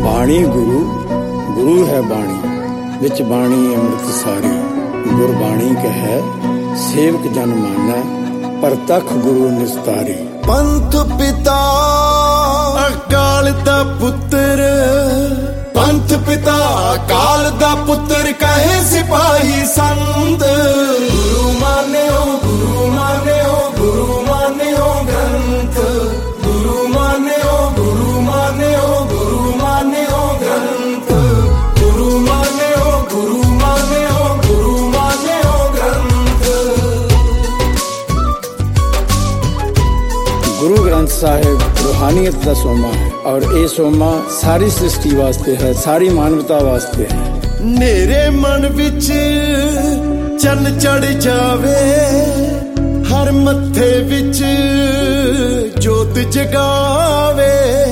ਬਾਣੀ ਗੁਰੂ, ਗੁਰੂ ਹੈ ਬਾਣੀ, ਵਿੱਚ ਬਾਣੀ ਅੰਮ੍ਰਿਤ ਸਾਰੀ। ਗੁਰਬਾਣੀ ਕਹੈ ਸੇਵਕ ਜਨ ਮਾਨੈ, ਪ੍ਰਤੱਖ ਗੁਰੂ ਨਿਸਤਾਰੀ। ਪੰਥ ਪਿਤਾ ਅਕਾਲ ਦਾ ਪੁੱਤਰ, ਪੰਥ ਪਿਤਾ ਅਕਾਲ ਦਾ ਪੁੱਤਰ ਕਹੇ ਸਿਪਾਹੀ ਸੰਤ। ਗੁਰੂ ਮਾਨਿਓ, ਗੁਰੂ ਮਾਨਿਓ, ਗੁਰੂ ਮਾਨਿਓ ਗ੍ਰੰਥ। ਗੁਰੂ ਮਾਨਿਓ, ਗੁਰੂ ਮਾਨਿਓ, ਗੁਰੂ ਮਾਨਿਓ ਗ੍ਰੰਥ। ਗੁਰੂ ਮਾਨਿਓ, ਗੁਰੂ ਮਾਨਿਓ, ਗੁਰੂ ਮਾਨਿਓ ਗ੍ਰੰਥ। ਗੁਰੂ ਗ੍ਰੰਥ ਸਾਹਿਬ रूहानियत का सोमा है, और ये सोमा सारी सृष्टि वास्ते है, सारी मानवता वास्ते है। मेरे मन विच चन चढ़ जावे, हर मत्थे विच जोत जगावे।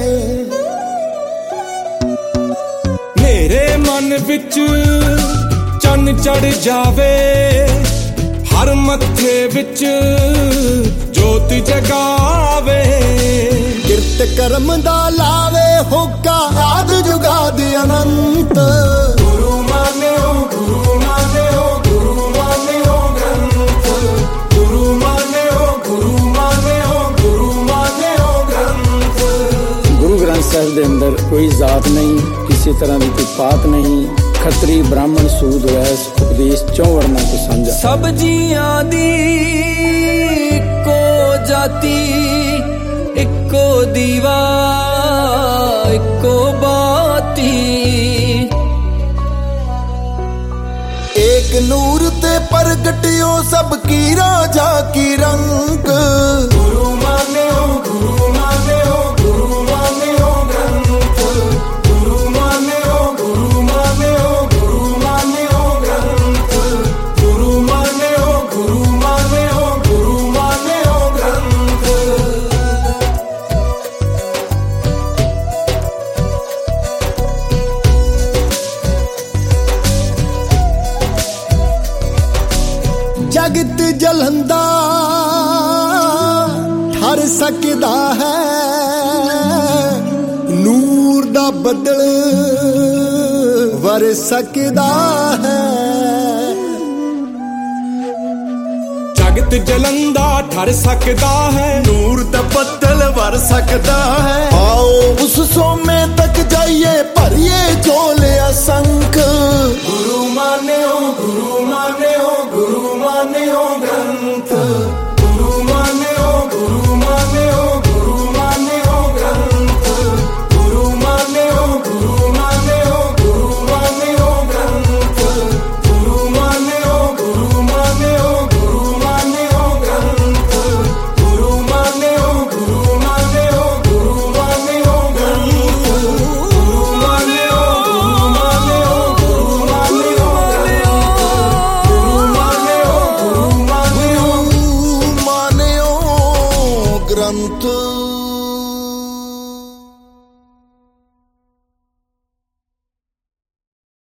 मेरे मन विच चन चढ़ जावे, हर मत्थे विच जोत जगावे। किरत कर्म दा लावे होका आद जुगाद अनंत। गुरु मान्यो, गुरु मान्यो, गुरु मान्यो ग्रंथ। गुरु मान्यो, गुरु मान्यो, गुरु मान्यो ग्रंथ। गुरु ग्रंथ साहिब दे अंदर कोई जात नहीं, किसी तरह की कोई पात नहीं। खत्री ब्राह्मण सूद वैस उपदेश चौं वर्णा को साझा। सब जियां दी इक्को जाति, इक्को दीवा, इक्को बाती। एक नूर ते प्रगटियो सबकी राजा की रंग। गुरु मान्यो, गुरु मान्यो, गुरु मान्यो ग्रंथ। गुरु मान्यो, गुरु मान्यो, गुरु मान्यो ग्रंथ। गुरु मान्यो, गुरु मान्यो, गुरु मान्यो ग्रंथ। जगत जलंदा ठर सकदा है, नूर दा बदल वर सकदा है। जगत जलंदा ठर सकदा है, नूर दा बदल वर सकदा है। आओ उस सोमे तक जाइए, भरिए झोले असंख। गुरु मान्यो, गुरु मान्यो, गुरु मान्यो ग्रंथ। गुरु मान्यो, गुरु मान्यो, गुरु मान्यो ग्रंथ। गुरु मान्यो, गुरु मान्यो, गुरु मान्यो ग्रंथ। गुरु मान्यो, गुरु मान्यो, गुरु मान्यो ग्रंथ। गुरु मान्यो, गुरु मान्यो, गुरु मान्यो ग्रंथ। गुरु मान्यो, गुरु मान्यो, गुरु मान्यो ग्रंथ। गुरु मान्यो, गुरु मान्यो, गुरु मान्यो ग्रंथ।